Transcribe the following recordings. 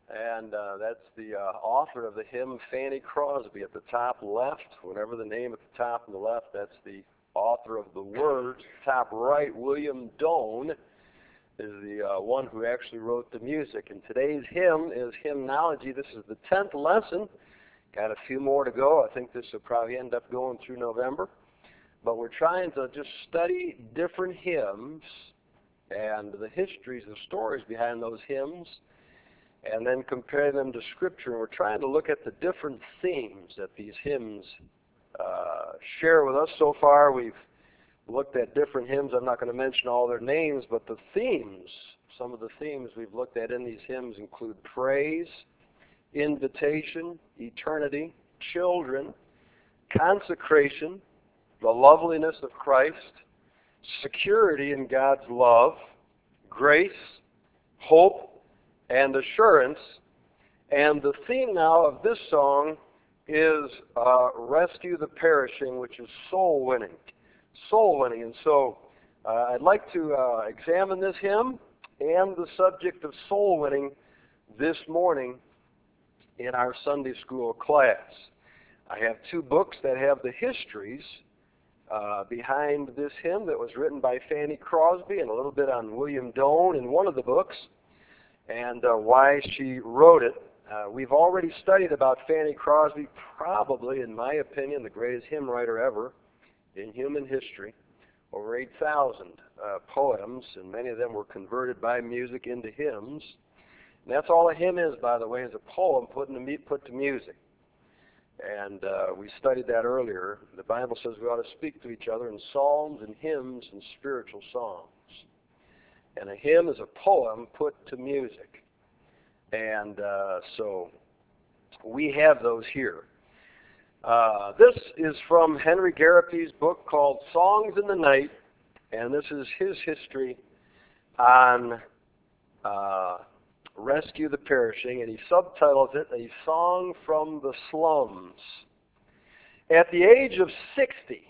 and that's the author of the hymn, Fanny Crosby, at the top left. Whatever the name at the top and the left, that's the author of the words. Top right, William Doane is the one who actually wrote the music. And today's hymn is hymnology. This is the 10th lesson. Got a few more to go. I think this will probably end up going through November. But we're trying to just study different hymns and the histories, the stories behind those hymns, and then compare them to Scripture. And we're trying to look at the different themes that these hymns share with us. So far, we've looked at different hymns. I'm not going to mention all their names, but the themes, some of the themes we've looked at in these hymns include praise, invitation, eternity, children, consecration, the loveliness of Christ, security in God's love, grace, hope, and assurance. And the theme now of this song is Rescue the Perishing, which is soul winning. Soul winning. And so I'd like to examine this hymn and the subject of soul winning this morning in our Sunday school class. I have two books that have the histories behind this hymn that was written by Fanny Crosby, and a little bit on William Doane in one of the books, and why she wrote it. We've already studied about Fanny Crosby, probably, in my opinion, the greatest hymn writer ever in human history. Over 8,000 poems, and many of them were converted by music into hymns. And that's all a hymn is, by the way, is a poem put to music. And we studied that earlier. The Bible says we ought to speak to each other in psalms and hymns and spiritual songs. And a hymn is a poem put to music. And so we have those here. This is from Henry Garapi's book called Songs in the Night, and this is his history on Rescue the Perishing, and he subtitles it, A Song from the Slums. At the age of 60,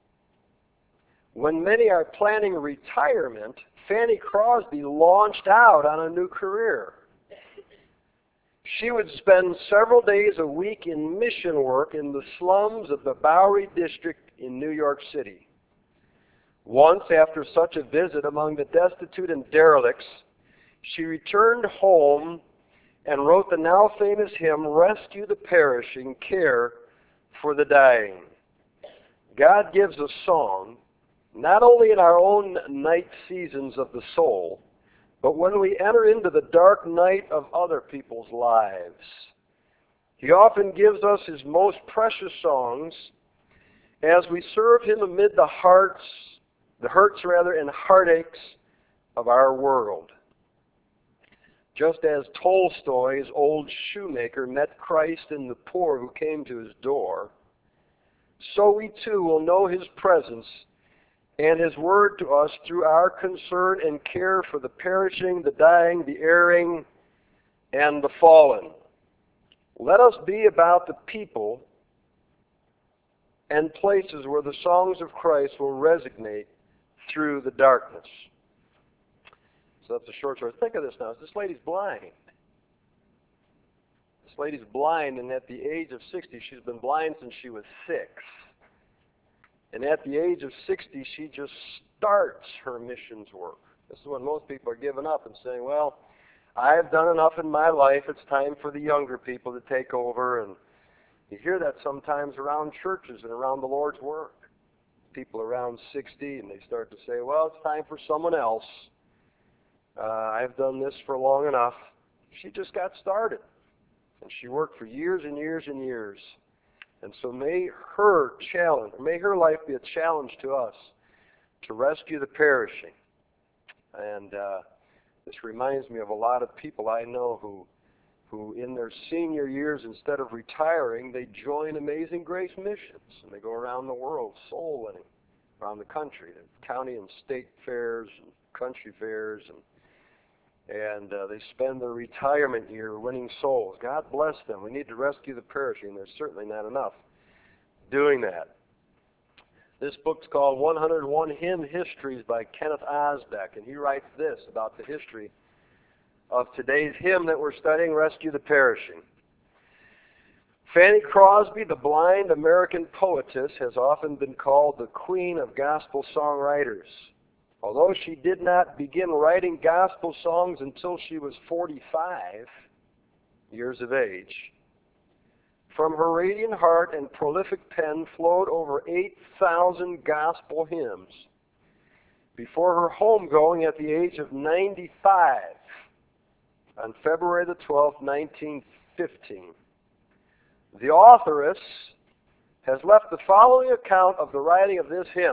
when many are planning retirement, Fanny Crosby launched out on a new career. She would spend several days a week in mission work in the slums of the Bowery district in New York City. Once, after such a visit among the destitute and derelicts, she returned home and wrote the now famous hymn, Rescue the Perishing, Care for the Dying. God gives a song, not only in our own night seasons of the soul, but when we enter into the dark night of other people's lives. He often gives us his most precious songs as we serve him amid the hurts and heartaches of our world. Just as Tolstoy's old shoemaker met Christ in the poor who came to his door, so we too will know his presence and his word to us through our concern and care for the perishing, the dying, the erring, and the fallen. Let us be about the people and places where the songs of Christ will resonate through the darkness. So that's a short story. Think of this now. This lady's blind. This lady's blind, and at the age of 60, she's been blind since she was 6. And at the age of 60, she just starts her missions work. This is when most people are giving up and saying, well, I've done enough in my life. It's time for the younger people to take over. And you hear that sometimes around churches and around the Lord's work. People around 60, and they start to say, well, it's time for someone else. I've done this for long enough. She just got started. And she worked for years and years and years. And so may her life be a challenge to us to rescue the perishing. And this reminds me of a lot of people I know who in their senior years, instead of retiring, they join Amazing Grace missions. And they go around the world soul winning, around the country, the county and state fairs and country fairs, and they spend their retirement year winning souls. God bless them. We need to rescue the perishing. There's certainly not enough doing that. This book's called 101 Hymn Histories by Kenneth Osbeck, and he writes this about the history of today's hymn that we're studying, Rescue the Perishing. Fanny Crosby, the blind American poetess, has often been called the queen of gospel songwriters. Although she did not begin writing gospel songs until she was 45 years of age, from her radiant heart and prolific pen flowed over 8,000 gospel hymns before her homegoing at the age of 95 on February the 12th, 1915. The authoress has left the following account of the writing of this hymn.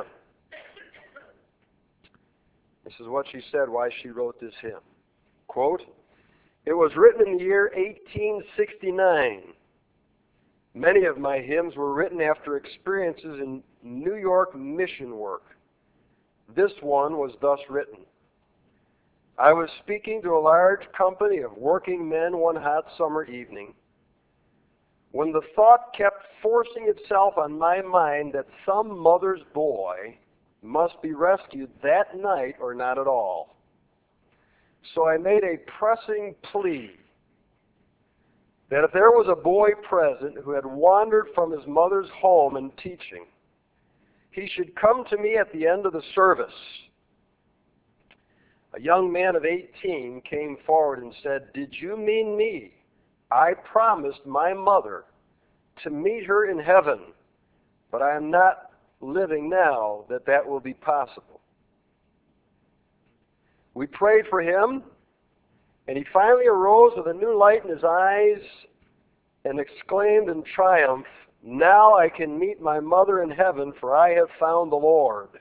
This is what she said why she wrote this hymn. Quote, "It was written in the year 1869. Many of my hymns were written after experiences in New York mission work. This one was thus written. I was speaking to a large company of working men one hot summer evening, when the thought kept forcing itself on my mind that some mother's boy must be rescued that night or not at all. So I made a pressing plea that if there was a boy present who had wandered from his mother's home and teaching, he should come to me at the end of the service. A young man of 18 came forward and said, 'Did you mean me? I promised my mother to meet her in heaven, but I am not living now that will be possible.' We prayed for him, and he finally arose with a new light in his eyes and exclaimed in triumph, 'Now I can meet my mother in heaven, for I have found the Lord.'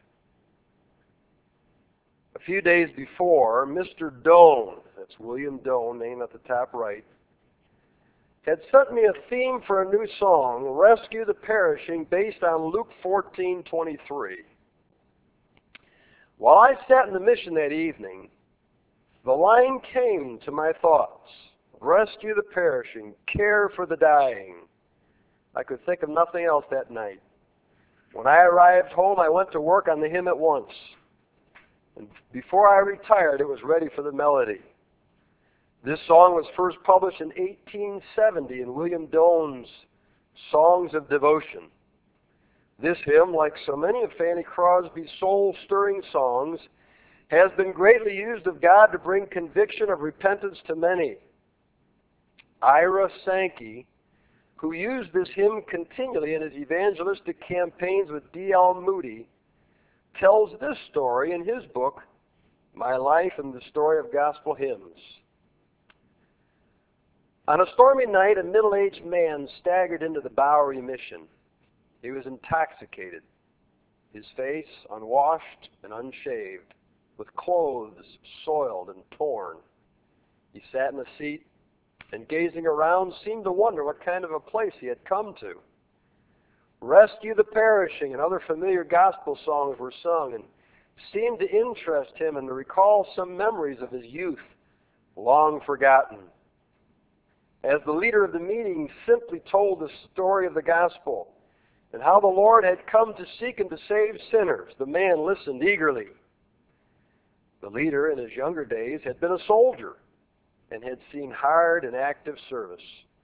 A few days before, Mr. Doane, that's William Doane, name at the top right, had sent me a theme for a new song, Rescue the Perishing, based on Luke 14:23. While I sat in the mission that evening, the line came to my thoughts, rescue the perishing, care for the dying. I could think of nothing else that night. When I arrived home, I went to work on the hymn at once. And before I retired, it was ready for the melody. This song was first published in 1870 in William Doane's Songs of Devotion. This hymn, like so many of Fanny Crosby's soul-stirring songs, has been greatly used of God to bring conviction of repentance to many. Ira Sankey, who used this hymn continually in his evangelistic campaigns with D.L. Moody, tells this story in his book, My Life and the Story of Gospel Hymns. On a stormy night, a middle-aged man staggered into the Bowery Mission. He was intoxicated, his face unwashed and unshaved, with clothes soiled and torn. He sat in a seat and, gazing around, seemed to wonder what kind of a place he had come to. Rescue the Perishing and other familiar gospel songs were sung and seemed to interest him and to recall some memories of his youth, long forgotten. As the leader of the meeting simply told the story of the gospel and how the Lord had come to seek and to save sinners, the man listened eagerly. The leader, in his younger days, had been a soldier and had seen hard and active service.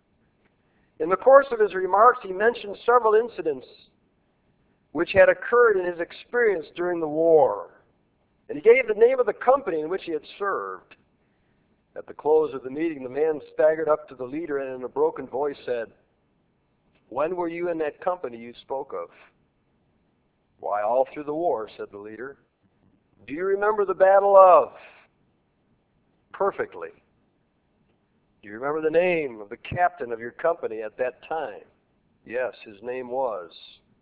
In the course of his remarks, he mentioned several incidents which had occurred in his experience during the war, and he gave the name of the company in which he had served. At the close of the meeting, the man staggered up to the leader and in a broken voice said, "When were you in that company you spoke of?" "Why, all through the war," said the leader. "Do you remember the Battle of?" "Perfectly." "Do you remember the name of the captain of your company at that time?" "Yes, his name was."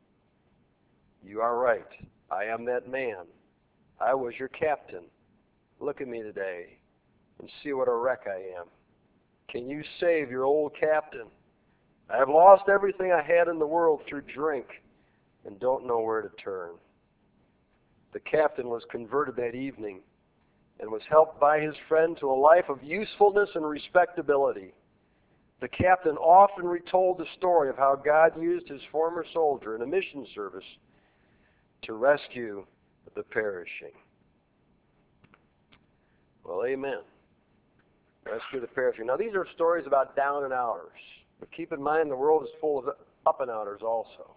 "You are right. I am that man. I was your captain. Look at me today and see what a wreck I am. Can you save your old captain? I have lost everything I had in the world through drink and don't know where to turn." The captain was converted that evening and was helped by his friend to a life of usefulness and respectability. The captain often retold the story of how God used his former soldier in a mission service to rescue the perishing. Well, amen. Rescue the perishing. Now, these are stories about down and outers. But keep in mind, the world is full of up and outers also.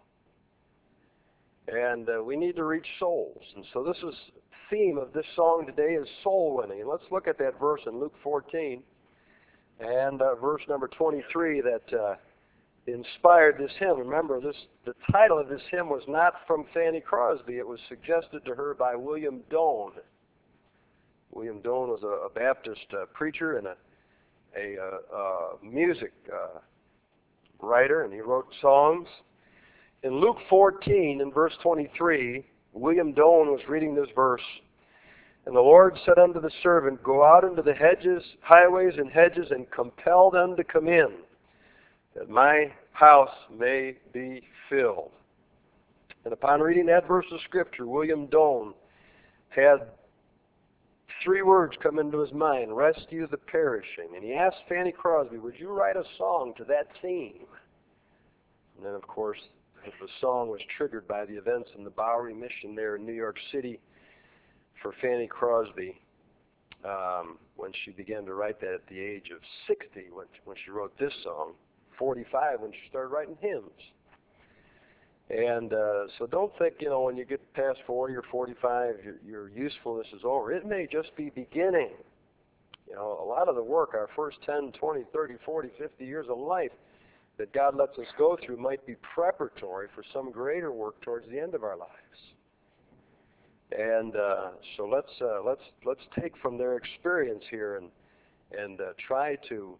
And we need to reach souls. And so this is the theme of this song today is soul winning. And let's look at that verse in Luke 14 and verse number 23 that inspired this hymn. Remember, the title of this hymn was not from Fanny Crosby. It was suggested to her by William Doane. William Doane was a Baptist preacher and a music writer, and he wrote songs. In Luke 14, in verse 23, William Doane was reading this verse, "And the Lord said unto the servant, Go out into the hedges, highways and hedges, and compel them to come in, that my house may be filled." And upon reading that verse of Scripture, William Doane had three words come into his mind: rescue the perishing. And he asked Fanny Crosby, would you write a song to that theme? And then, of course, the song was triggered by the events in the Bowery Mission there in New York City for Fanny Crosby when she began to write that at the age of 60 when she wrote this song, 45 when she started writing hymns. And so don't think, when you get past 40 or 45, your usefulness is over. It may just be beginning. A lot of the work, our first 10, 20, 30, 40, 50 years of life that God lets us go through might be preparatory for some greater work towards the end of our lives. And so let's take from their experience here and try to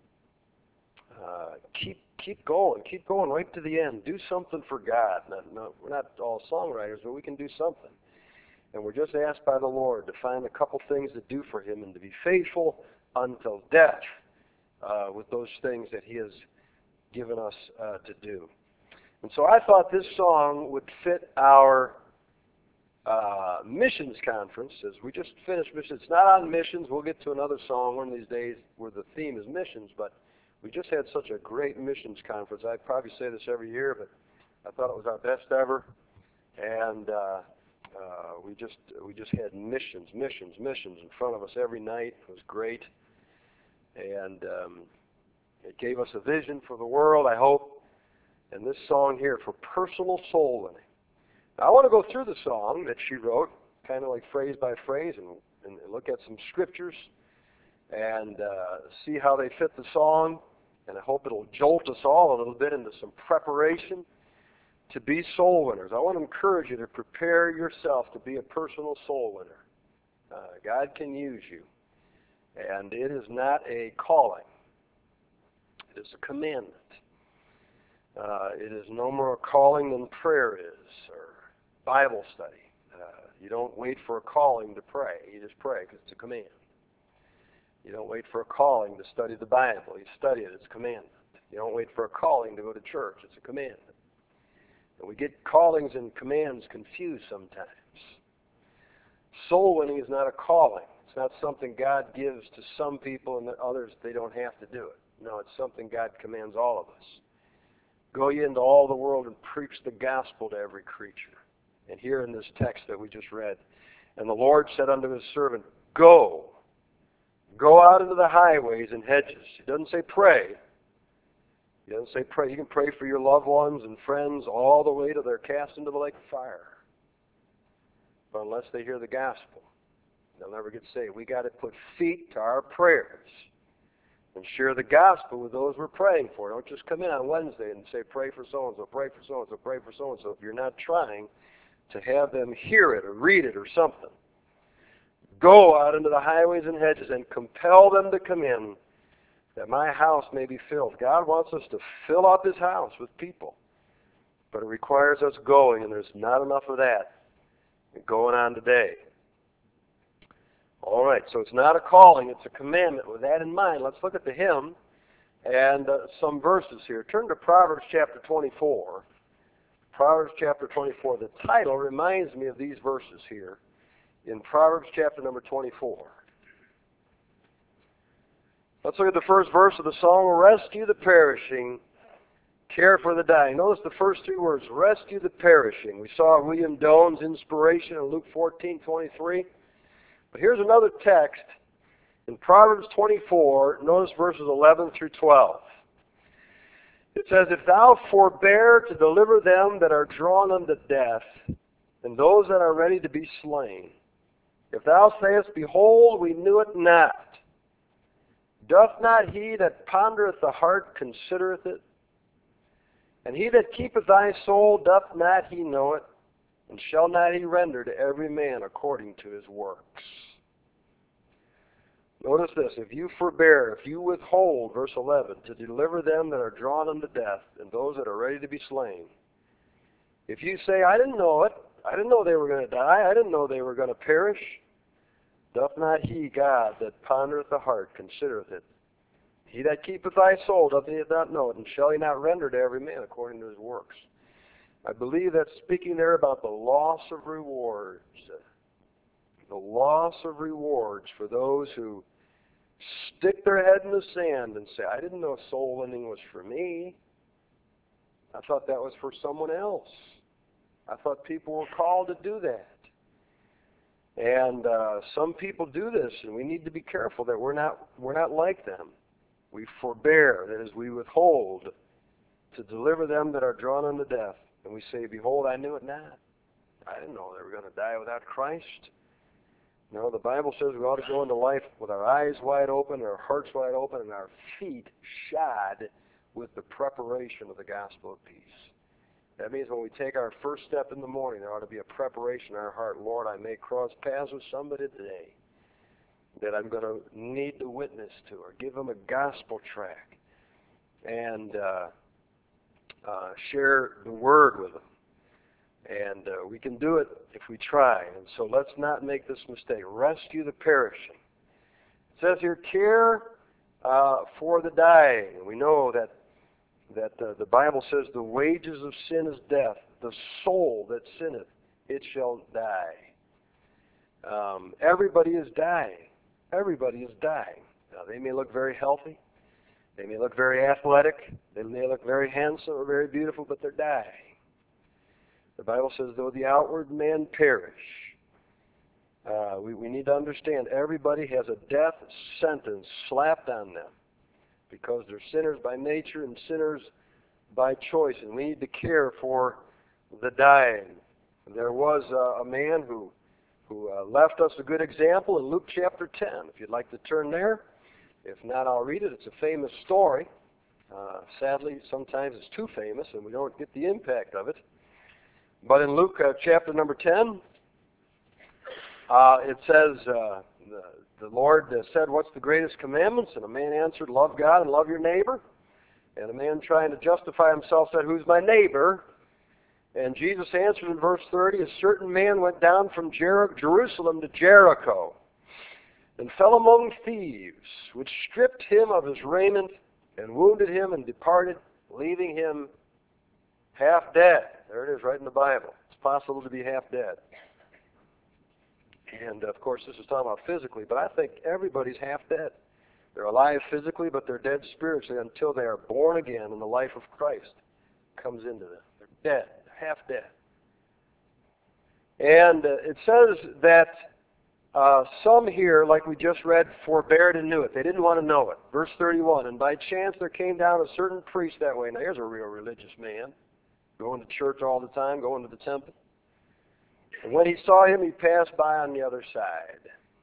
keep going right to the end. Do something for God. We're not all songwriters, but we can do something. And we're just asked by the Lord to find a couple things to do for Him and to be faithful until death with those things that He has given us to do. And so I thought this song would fit our missions conference, as we just finished missions. It's not on missions. We'll get to another song one of these days where the theme is missions, but we just had such a great missions conference. I probably say this every year, but I thought it was our best ever. And we just had missions in front of us every night. It was great. And it gave us a vision for the world, I hope. And this song here for personal soul winning. Now, I want to go through the song that she wrote, kind of like phrase by phrase, and look at some scriptures and see how they fit the song. And I hope it'll jolt us all a little bit into some preparation to be soul winners. I want to encourage you to prepare yourself to be a personal soul winner. God can use you. And it is not a calling. It is a commandment. It is no more a calling than prayer is, or Bible study. You don't wait for a calling to pray. You just pray because it's a command. You don't wait for a calling to study the Bible. You study it. It's a commandment. You don't wait for a calling to go to church. It's a commandment. And we get callings and commands confused sometimes. Soul winning is not a calling. It's not something God gives to some people and others they don't have to do it. No, it's something God commands all of us. Go ye into all the world and preach the gospel to every creature. And here in this text that we just read, and the Lord said unto His servant, Go out into the highways and hedges. He doesn't say pray. He doesn't say pray. You can pray for your loved ones and friends all the way till they're cast into the lake of fire. But unless they hear the gospel, they'll never get saved. We got to put feet to our prayers and share the gospel with those we're praying for. Don't just come in on Wednesday and say, pray for so-and-so, pray for so-and-so, pray for so-and-so, if you're not trying to have them hear it or read it or something. Go out into the highways and hedges and compel them to come in, that my house may be filled. God wants us to fill up His house with people. But it requires us going, and there's not enough of that going on today. All right, so it's not a calling, it's a commandment. With that in mind, let's look at the hymn and some verses here. Turn to Proverbs chapter 24. Proverbs chapter 24. The title reminds me of these verses here in Proverbs chapter number 24. Let's look at the first verse of the song, Rescue the perishing, care for the dying. Notice the first three words, rescue the perishing. We saw William Doane's inspiration in Luke 14:23. But here's another text In Proverbs 24, notice verses 11 through 12. It says, If thou forbear to deliver them that are drawn unto death, and those that are ready to be slain, if thou sayest, Behold, we knew it not, doth not he that pondereth the heart considereth it? And he that keepeth thy soul, doth not he know it? And shall not he render to every man according to his works? Notice this, if you forbear, if you withhold, verse 11, to deliver them that are drawn unto death, and those that are ready to be slain, if you say, I didn't know it, I didn't know they were going to die, I didn't know they were going to perish, doth not he, God, that pondereth the heart, considereth it? He that keepeth thy soul, doth he not know it, and shall he not render to every man according to his works? I believe that's speaking there about the loss of rewards. The loss of rewards for those who stick their head in the sand and say, I didn't know soul winning was for me. I thought that was for someone else. I thought people were called to do that. And some people do this, and we need to be careful that we're not like them. We forbear, that is, we withhold to deliver them that are drawn unto death. And we say, Behold, I knew it not. I didn't know they were going to die without Christ. No, the Bible says we ought to go into life with our eyes wide open, our hearts wide open, and our feet shod with the preparation of the gospel of peace. That means when we take our first step in the morning, there ought to be a preparation in our heart. Lord, I may cross paths with somebody today that I'm going to need to witness to, or give them a gospel tract, and share the word with them. And we can do it if we try. And so let's not make this mistake. Rescue the perishing. It says here, care for the dying. And we know that the Bible says the wages of sin is death. The soul that sinneth, it shall die. Everybody is dying. Everybody is dying. Now, they may look very healthy. They may look very athletic. They may look very handsome or very beautiful, but they're dying. The Bible says, though the outward man perish, we need to understand everybody has a death sentence slapped on them because they're sinners by nature and sinners by choice, and we need to care for the dying. There was a man who left us a good example in Luke chapter 10. If you'd like to turn there. If not, I'll read it. It's a famous story. Sadly, sometimes it's too famous and we don't get the impact of it. But in Luke chapter number 10, it says, the Lord said, what's the greatest commandments? And a man answered, love God and love your neighbor. And a man trying to justify himself said, who's my neighbor? And Jesus answered in verse 30, a certain man went down from Jerusalem to Jericho and fell among thieves, which stripped him of his raiment and wounded him and departed, leaving him half dead. There it is, right in the Bible. It's possible to be half dead. And, of course, this is talking about physically, but I think everybody's half dead. They're alive physically, but they're dead spiritually until they are born again and the life of Christ comes into them. They're dead, half dead. And it says that some here, like we just read, forbeared and knew it. They didn't want to know it. Verse 31, and by chance there came down a certain priest that way. Now here's a real religious man, going to church all the time, going to the temple. And when he saw him, he passed by on the other side.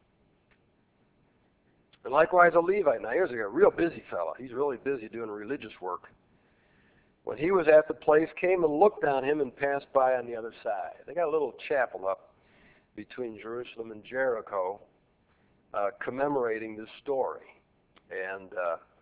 And likewise a Levite. Now here's a real busy fellow. He's really busy doing religious work. When he was at the place, came and looked on him and passed by on the other side. They got a little chapel up between Jerusalem and Jericho commemorating this story. And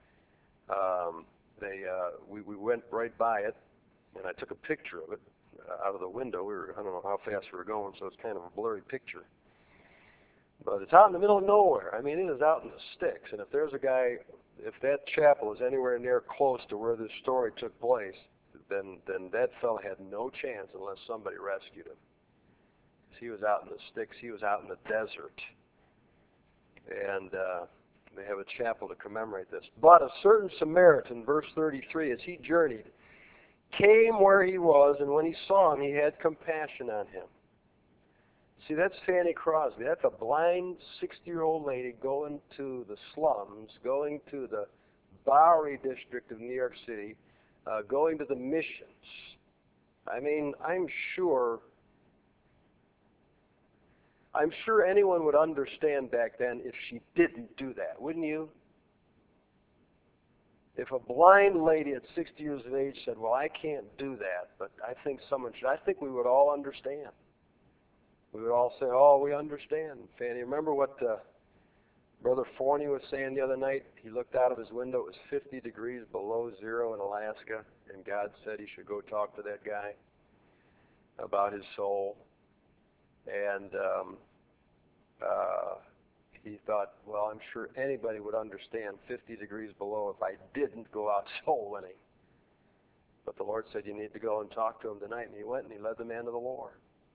we went right by it, and I took a picture of it out of the window. I don't know how fast we were going, so it's kind of a blurry picture. But it's out in the middle of nowhere. I mean, it is out in the sticks. And if there's a guy, if that chapel is anywhere near close to where this story took place, then that fellow had no chance unless somebody rescued him. He was out in the sticks. He was out in the desert. And they have a chapel to commemorate this. But a certain Samaritan, verse 33, as he journeyed, came where he was, and when he saw him, he had compassion on him. See, that's Fanny Crosby. That's a blind 60-year-old lady going to the slums, going to the Bowery district of New York City, going to the missions. I mean, I'm sure anyone would understand back then if she didn't do that, wouldn't you? If a blind lady at 60 years of age said, well, I can't do that, but I think someone should, I think we would all understand. We would all say, oh, we understand. Fanny, remember what Brother Forney was saying the other night? He looked out of his window. It was 50 degrees below zero in Alaska, and God said he should go talk to that guy about his soul. And he thought, well, I'm sure anybody would understand 50 degrees below if I didn't go out soul winning. But the Lord said, you need to go and talk to him tonight. And he went and he led the man to the Lord.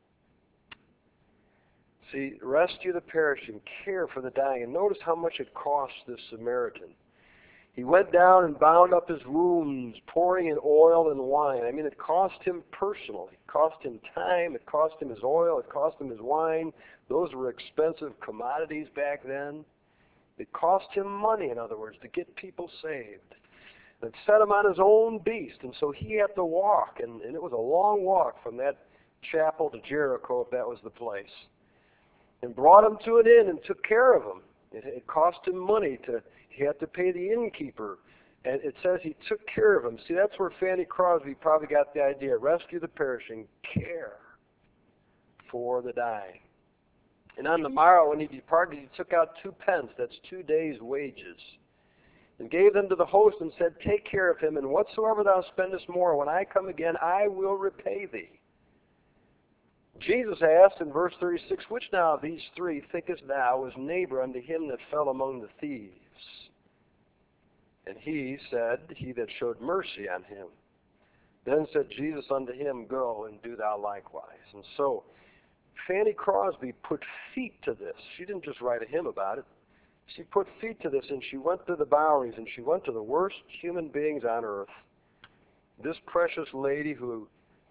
See, rescue the perishing, care for the dying. And notice how much it cost this Samaritan. He went down and bound up his wounds, pouring in oil and wine. I mean, it cost him personally. It cost him time. It cost him his oil. It cost him his wine. Those were expensive commodities back then. It cost him money, in other words, to get people saved. It set him on his own beast, and so he had to walk. And it was a long walk from that chapel to Jericho, if that was the place. And brought him to an inn and took care of him. It cost him money. He had to pay the innkeeper. And it says he took care of him. See, that's where Fanny Crosby probably got the idea. Rescue the perishing, care for the dying. And on the morrow when he departed, he took out 2 pence, that's 2 days' wages, and gave them to the host and said, take care of him, and whatsoever thou spendest more, when I come again, I will repay thee. Jesus asked in verse 36, which now of these three thinkest thou was neighbor unto him that fell among the thieves? And he said, he that showed mercy on him. Then said Jesus unto him, go and do thou likewise. And so Fanny Crosby put feet to this. She didn't just write a hymn about it. She put feet to this, and she went to the Boweries, and she went to the worst human beings on earth. This precious lady who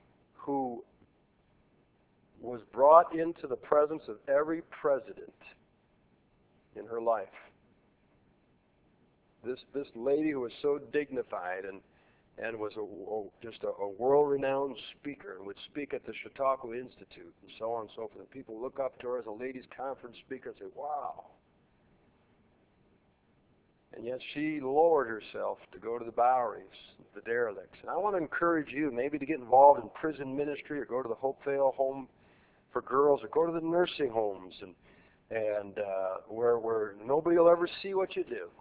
was brought into the presence of every president in her life. This lady who was so dignified and was just a world-renowned speaker and would speak at the Chautauqua Institute and so on and so forth. And people look up to her as a ladies' conference speaker and say, wow. And yet she lowered herself to go to the Boweries, the derelicts. And I want to encourage you maybe to get involved in prison ministry or go to the Hopevale Home for Girls or go to the nursing homes and where nobody will ever see what you do.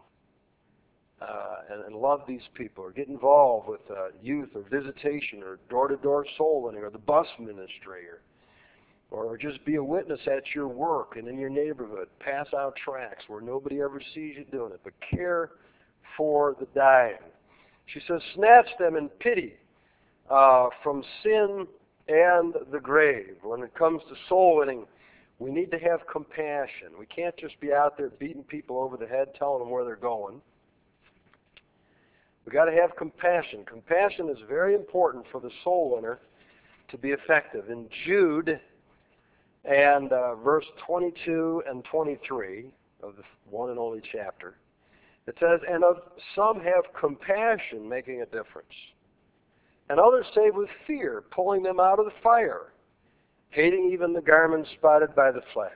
And love these people, or get involved with youth or visitation or door-to-door soul winning or the bus ministry or just be a witness at your work and in your neighborhood. Pass out tracts where nobody ever sees you doing it, but care for the dying. She says, snatch them in pity from sin and the grave. When it comes to soul winning, we need to have compassion. We can't just be out there beating people over the head, telling them where they're going. We've got to have compassion. Compassion is very important for the soul winner to be effective. In Jude and verse 22 and 23 of the one and only chapter, it says, and of some have compassion, making a difference. And others save with fear, pulling them out of the fire, hating even the garments spotted by the flesh.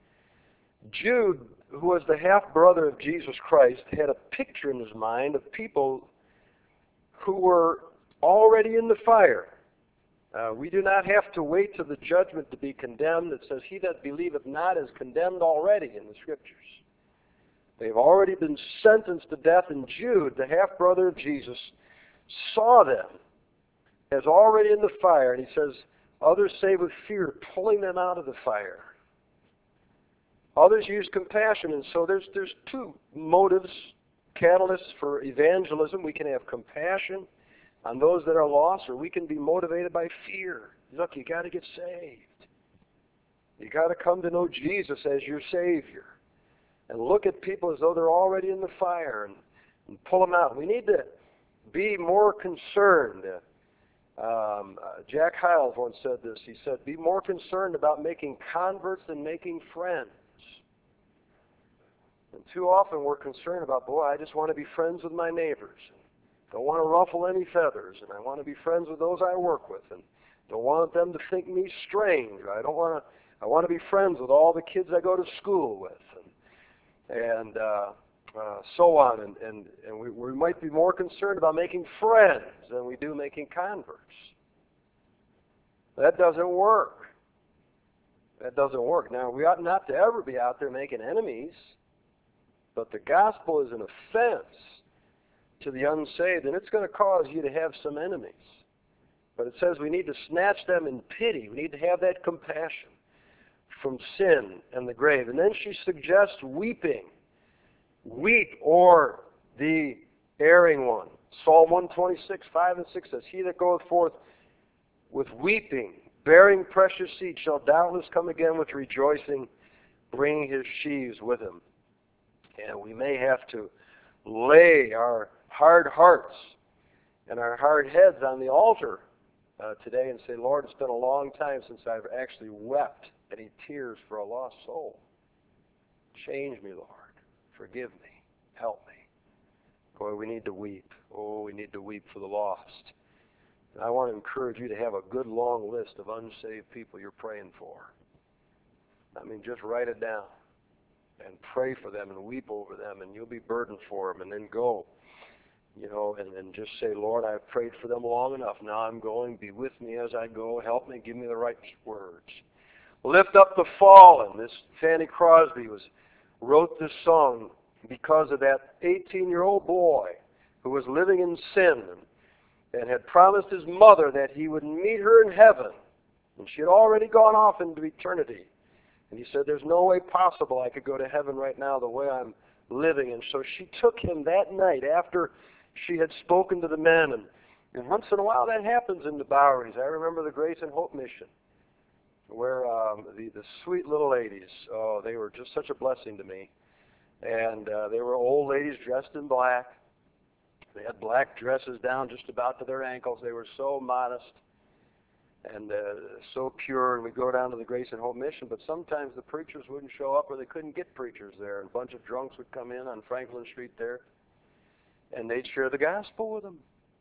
Jude, who was the half-brother of Jesus Christ, had a picture in his mind of people who were already in the fire. We do not have to wait till the judgment to be condemned. It says, he that believeth not is condemned already in the Scriptures. They've already been sentenced to death, and Jude, the half-brother of Jesus, saw them as already in the fire, and he says, others say with fear, pulling them out of the fire. Others use compassion, and so there's two motives, catalysts for evangelism. We can have compassion on those that are lost, or we can be motivated by fear. Look, you got to get saved. You got to come to know Jesus as your Savior, and look at people as though they're already in the fire and pull them out. We need to be more concerned Jack Hyles once said this. He said, be more concerned about making converts than making friends. And too often we're concerned about, boy, I just want to be friends with my neighbors. Don't want to ruffle any feathers. And I want to be friends with those I work with. And don't want them to think me strange. I want to be friends with all the kids I go to school with. And so on. And we might be more concerned about making friends than we do making converts. That doesn't work. That doesn't work. Now, we ought not to ever be out there making enemies, but the gospel is an offense to the unsaved, and it's going to cause you to have some enemies. But it says we need to snatch them in pity. We need to have that compassion from sin and the grave. And then she suggests weeping. Weep o'er the erring one. Psalm 126, 5 and 6 says, he that goeth forth with weeping, bearing precious seed, shall doubtless come again with rejoicing, bringing his sheaves with him. And we may have to lay our hard hearts and our hard heads on the altar today and say, Lord, it's been a long time since I've actually wept any tears for a lost soul. Change me, Lord. Forgive me. Help me. Boy, we need to weep. Oh, we need to weep for the lost. And I want to encourage you to have a good long list of unsaved people you're praying for. I mean, just write it down and pray for them and weep over them, and you'll be burdened for them, and then go, and just say, Lord, I've prayed for them long enough. Now I'm going. Be with me as I go. Help me. Give me the right words. Lift up the fallen. This Fanny Crosby wrote this song because of that 18-year-old boy who was living in sin and had promised his mother that he would meet her in heaven. And she had already gone off into eternity. And he said, there's no way possible I could go to heaven right now the way I'm living. And so she took him that night after she had spoken to the men. And once in a while that happens in the Boweries. I remember the Grace and Hope Mission, where the sweet little ladies, they were just such a blessing to me. And they were old ladies dressed in black. They had black dresses down just about to their ankles. They were so modest and so pure. And we'd go down to the Grace and Hope Mission, but sometimes the preachers wouldn't show up or they couldn't get preachers there. And a bunch of drunks would come in on Franklin Street there, and they'd share the gospel with them.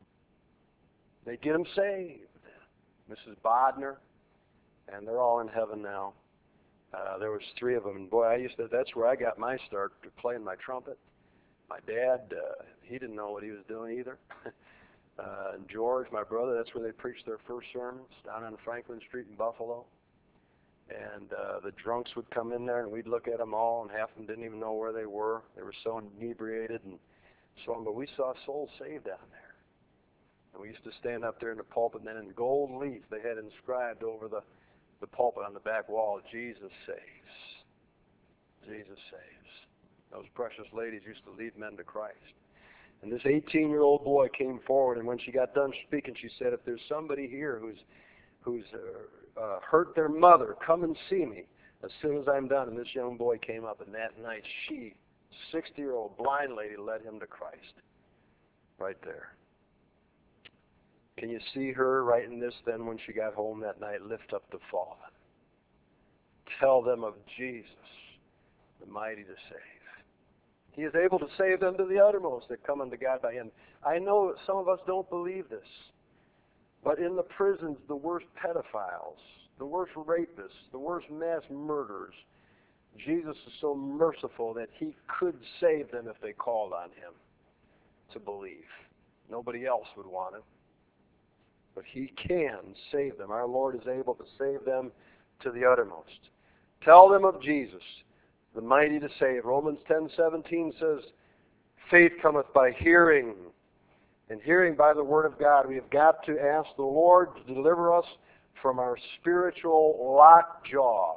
They'd get them saved. Mrs. Bodner, and they're all in heaven now. There was 3 of them, and boy, that's where I got my start playing my trumpet. My dad, he didn't know what he was doing either. And George, my brother, that's where they preached their first sermons, down on Franklin Street in Buffalo. And the drunks would come in there, and we'd look at them all, and half of them didn't even know where they were. They were so inebriated and so on, but we saw souls saved down there. And we used to stand up there in the pulpit, and then in gold leaf, they had inscribed over the pulpit on the back wall, Jesus saves. Jesus saves. Those precious ladies used to lead men to Christ. And this 18-year-old boy came forward, and when she got done speaking, she said, if there's somebody here who's hurt their mother, come and see me as soon as I'm done. And this young boy came up, and that night, 60-year-old blind lady, led him to Christ. Right there. Can you see her writing this then when she got home that night? Lift up the fallen. Tell them of Jesus, the mighty to save. He is able to save them to the uttermost that come unto God by him. I know some of us don't believe this, but in the prisons, the worst pedophiles, the worst rapists, the worst mass murderers, Jesus is so merciful that he could save them if they called on him to believe. Nobody else would want him, but he can save them. Our Lord is able to save them to the uttermost. Tell them of Jesus, the mighty to save. Romans 10:17 says, faith cometh by hearing, and hearing by the word of God. We have got to ask the Lord to deliver us from our spiritual lockjaw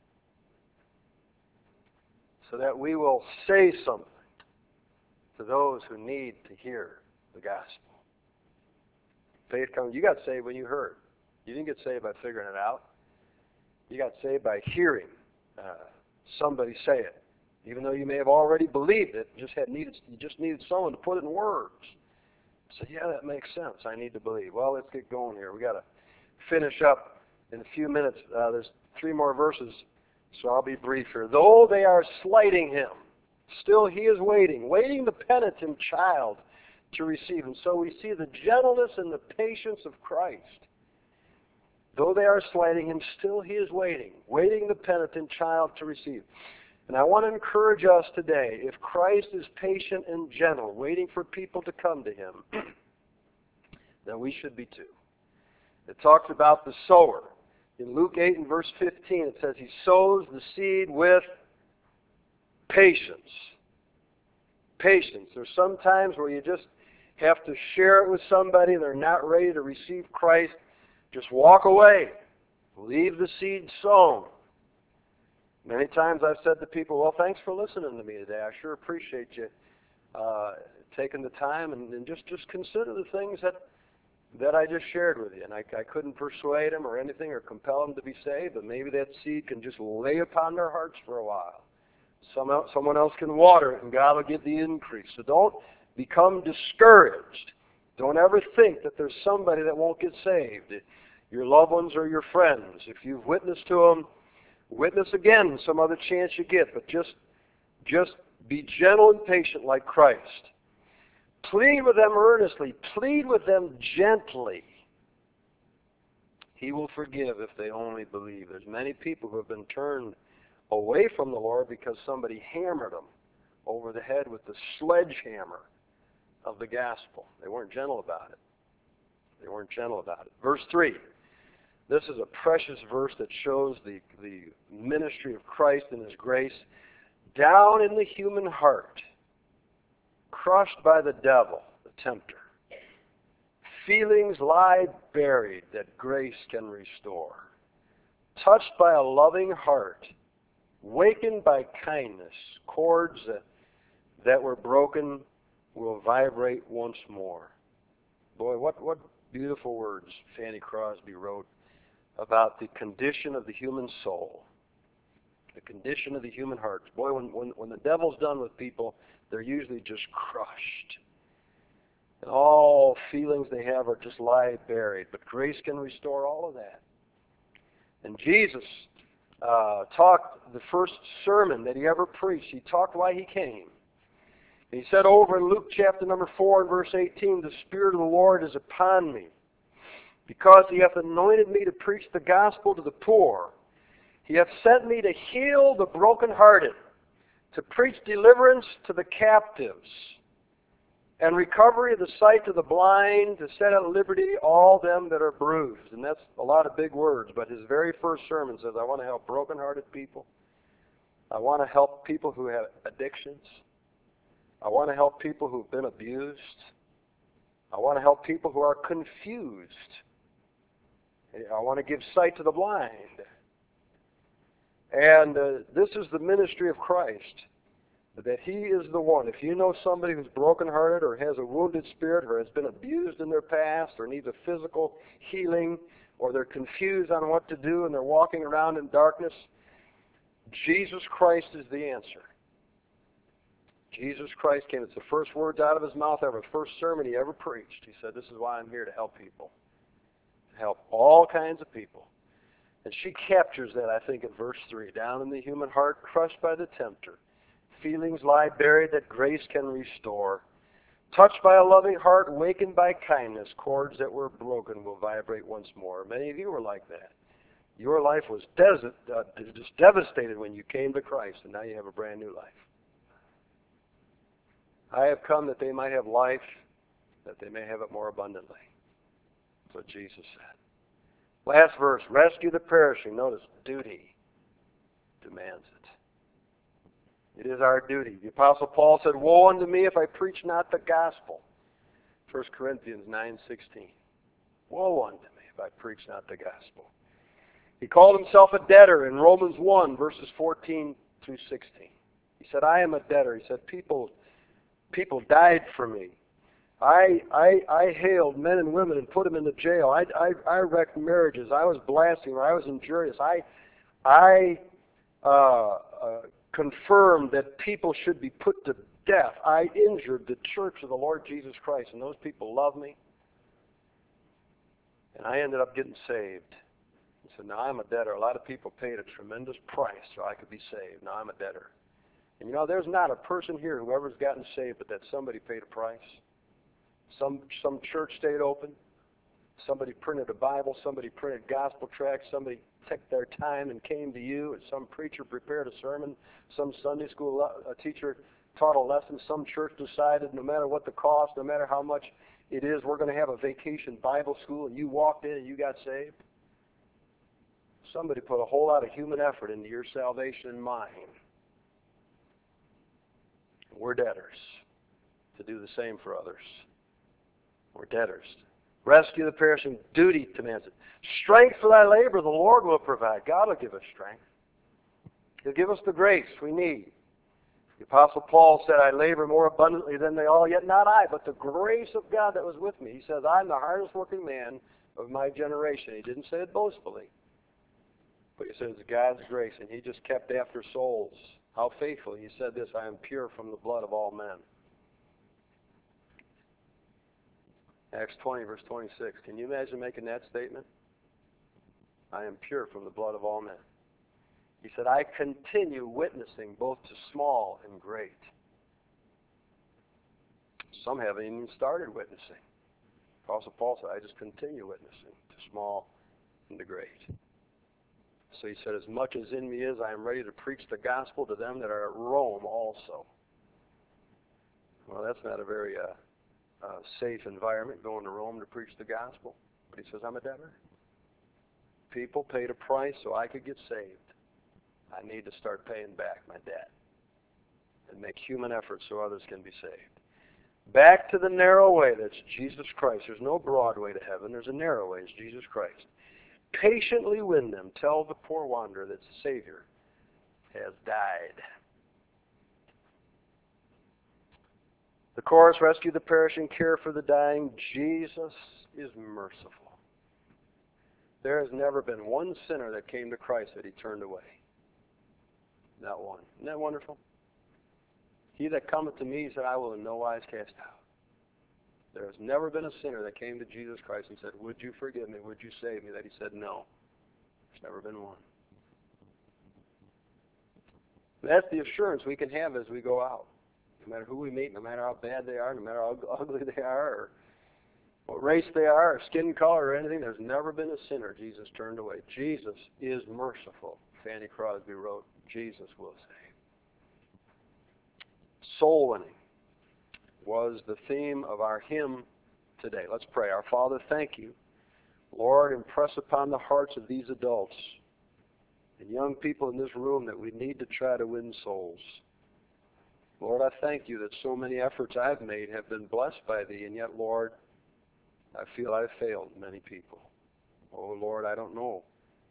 so that we will say something to those who need to hear the gospel. Faith comes. You got saved when you heard. You didn't get saved by figuring it out. You got saved by hearing somebody say it. Even though you may have already believed it, you just needed someone to put it in words So yeah, that makes sense. I need to believe. Well, let's get going here. We got to finish up in a few minutes. There's 3 more verses, so I'll be brief here. Though they are slighting him, still he is waiting the penitent child to receive him. So we see the gentleness and the patience of Christ. Though they are slighting him, still he is waiting the penitent child to receive. And I want to encourage us today, if Christ is patient and gentle, waiting for people to come to him, then we should be too. It talks about the sower. In Luke 8 and verse 15, it says he sows the seed with patience. Patience. There's some times where you just have to share it with somebody. They're not ready to receive Christ. Just walk away. Leave the seed sown. Many times I've said to people, well, thanks for listening to me today. I sure appreciate you taking the time and just consider the things that I just shared with you. And I couldn't persuade them or anything or compel them to be saved, but maybe that seed can just lay upon their hearts for a while. Someone else can water it, and God will give the increase. So don't become discouraged. Don't ever think that there's somebody that won't get saved. Your loved ones or your friends. If you've witnessed to them, witness again some other chance you get. But just be gentle and patient like Christ. Plead with them earnestly. Plead with them gently. He will forgive if they only believe. There's many people who have been turned away from the Lord because somebody hammered them over the head with the sledgehammer of the gospel. They weren't gentle about it. They weren't gentle about it. Verse 3. This is a precious verse that shows the ministry of Christ and His grace. Down in the human heart, crushed by the devil, the tempter, feelings lie buried that grace can restore. Touched by a loving heart, wakened by kindness, chords that were broken will vibrate once more. Boy, what beautiful words Fanny Crosby wrote about the condition of the human soul, the condition of the human heart. Boy, when the devil's done with people, they're usually just crushed. And all feelings they have are just lie buried. But grace can restore all of that. And Jesus talked the first sermon that He ever preached. He talked why He came. And He said over in Luke chapter number 4 and verse 18, the Spirit of the Lord is upon me, because He hath anointed me to preach the gospel to the poor. He hath sent me to heal the brokenhearted, to preach deliverance to the captives, and recovery of the sight to the blind, to set at liberty all them that are bruised. And that's a lot of big words, but His very first sermon says, I want to help brokenhearted people. I want to help people who have addictions. I want to help people who've been abused. I want to help people who are confused. I want to give sight to the blind. And this is the ministry of Christ, that He is the one. If you know somebody who's brokenhearted or has a wounded spirit or has been abused in their past or needs a physical healing or they're confused on what to do and they're walking around in darkness, Jesus Christ is the answer. Jesus Christ came. It's the first words out of His mouth ever, the first sermon He ever preached. He said, this is why I'm here, to help people. To help all kinds of people. And she captures that, I think, in verse 3. Down in the human heart, crushed by the tempter, feelings lie buried that grace can restore. Touched by a loving heart, wakened by kindness, chords that were broken will vibrate once more. Many of you were like that. Your life was just devastated when you came to Christ, and now you have a brand new life. I have come that they might have life, that they may have it more abundantly. That's what Jesus said. Last verse, rescue the perishing. Notice, duty demands it. It is our duty. The Apostle Paul said, woe unto me if I preach not the gospel. 1 Corinthians 9:16. Woe unto me if I preach not the gospel. He called himself a debtor in Romans 1, verses 14 through 16. He said, I am a debtor. He said, people died for me. I hailed men and women and put them into jail. I wrecked marriages. I was blasphemer. I was injurious. I confirmed that people should be put to death, I injured the church of the Lord Jesus Christ, and those people love me. And I ended up getting saved. He said, now I'm a debtor. A lot of people paid a tremendous price so I could be saved. Now I'm a debtor. And you know, there's not a person here who ever's gotten saved but that somebody paid a price. Some church stayed open. Somebody printed a Bible. Somebody printed gospel tracts. Somebody took their time and came to you. And some preacher prepared a sermon. Some Sunday school teacher taught a lesson. Some church decided no matter what the cost, no matter how much it is, we're going to have a vacation Bible school. And you walked in and you got saved. Somebody put a whole lot of human effort into your salvation and mine. We're debtors to do the same for others. We're debtors. Rescue the perishing, duty demands it. Strength for thy labor, the Lord will provide. God will give us strength. He'll give us the grace we need. The Apostle Paul said, I labor more abundantly than they all, yet not I, but the grace of God that was with me. He says, I'm the hardest working man of my generation. He didn't say it boastfully. But he says, it's God's grace, and he just kept after souls. How faithful. He said this, I am pure from the blood of all men. Acts 20, verse 26. Can you imagine making that statement? I am pure from the blood of all men. He said, I continue witnessing both to small and great. Some haven't even started witnessing. Apostle Paul said, I just continue witnessing to small and to great. So he said, as much as in me is, I am ready to preach the gospel to them that are at Rome also. Well, that's not a very safe environment, going to Rome to preach the gospel. But he says, I'm a debtor. People paid a price so I could get saved. I need to start paying back my debt and make human efforts so others can be saved. Back to the narrow way, that's Jesus Christ. There's no broad way to heaven. There's a narrow way, it's Jesus Christ. Patiently win them. Tell the poor wanderer that the Savior has died. The chorus, rescue the perishing, care for the dying. Jesus is merciful. There has never been one sinner that came to Christ that he turned away. Not one. Isn't that wonderful? He that cometh to me, he said, I will in no wise cast out. There has never been a sinner that came to Jesus Christ and said, would you forgive me? Would you save me? That he said, no. There's never been one. That's the assurance we can have as we go out. No matter who we meet, no matter how bad they are, no matter how ugly they are, or what race they are, or skin color, or anything, there's never been a sinner Jesus turned away. Jesus is merciful. Fanny Crosby wrote, Jesus will save. Soul winning was the theme of our hymn today. Let's pray. Our Father, thank you. Lord, impress upon the hearts of these adults and young people in this room that we need to try to win souls. Lord, I thank you that so many efforts I've made have been blessed by thee, and yet, Lord, I feel I've failed many people. Oh, Lord, I don't know.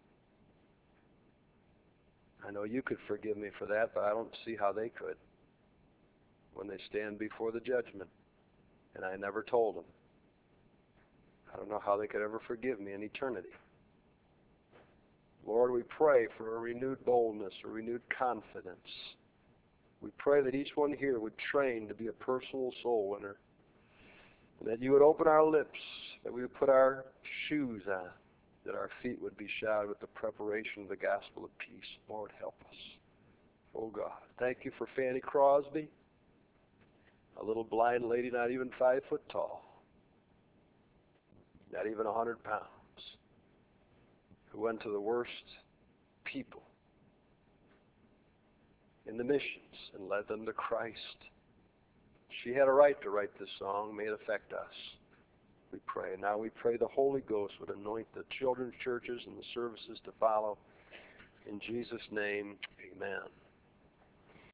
I know you could forgive me for that, but I don't see how they could when they stand before the judgment, and I never told them. I don't know how they could ever forgive me in eternity. Lord, we pray for a renewed boldness, a renewed confidence. We pray that each one here would train to be a personal soul winner, and that you would open our lips, that we would put our shoes on, that our feet would be shod with the preparation of the gospel of peace. Lord, help us. Oh God, thank you for Fanny Crosby, a little blind lady not even 5 foot tall, not even 100 pounds, who went to the worst people in the missions and led them to Christ. She had a right to write this song. May it affect us. We pray. Now we pray the Holy Ghost would anoint the children's churches and the services to follow. In Jesus' name, amen.